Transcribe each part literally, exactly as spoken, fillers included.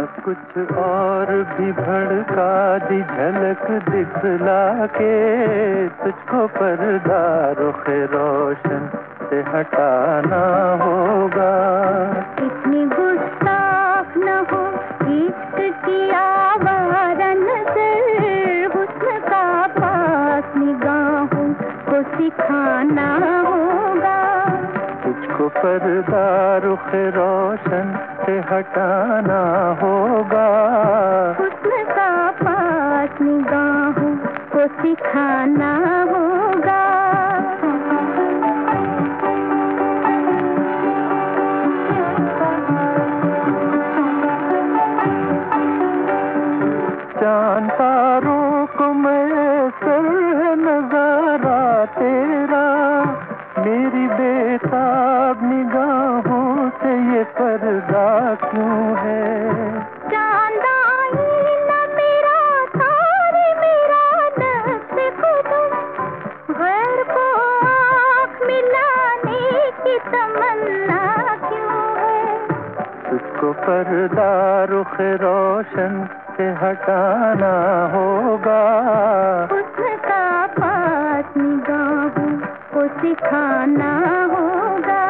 कुछ और भी भड़का दी झलक दिखला के, तुझको पर्दा रुखे रोशन से हटाना होगा। इतनी गुस्ताख न हो इश्क की आवारा नजर, हुस्न का पास निगाहों को सिखाना होगा। तुझको पर्दा रुखे रोशन से हटाना होगा। हुस्न का पास निगाहों को सिखाना होगा। चांद तारों को मैसर है नजारा तेरा, मेरी बेताब निगाहों से ये पर्दा क्यों है। चांद आईना मेरा तारे मेरा नक्श कदम, गैर को आँख मिलाने की तमन्ना क्यों है। तुझको पर्दा रुखे रोशन से हटाना होगा। हुस्न का पास निगाहों को सिखाना होगा।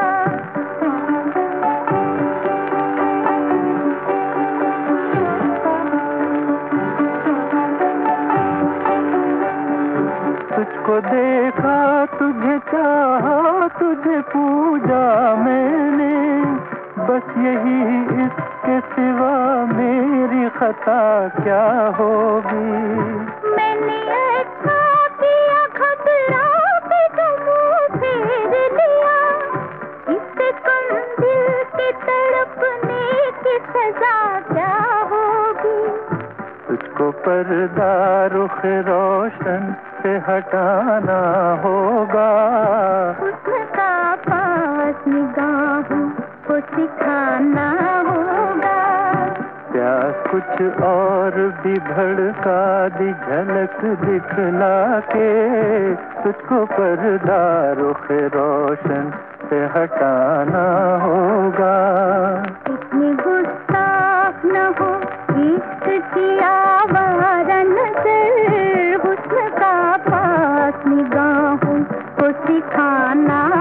तुझको देखा तुझे चाहा तुझे पूजा मैंने, बस यही इसके सिवा मेरी खता क्या होगी। मैंने अच्छा किया घबरा के तुम फेर लिया, इससे कम दिल के तड़पने की सजा क्या होगी। तुझको पर्दा रुखे रोशन से हटाना होगा। हुस्न का पास निगाहों को सिखाना होगा। प्यास कुछ और भी भड़का दी झलक दिखला के, तुझको पर्दा रुखे रोशन से हटाना होगा। इतनी गुस्ताख न हो इश्क की आवारा नजर, हुस्न का पास निगाहों को सिखाना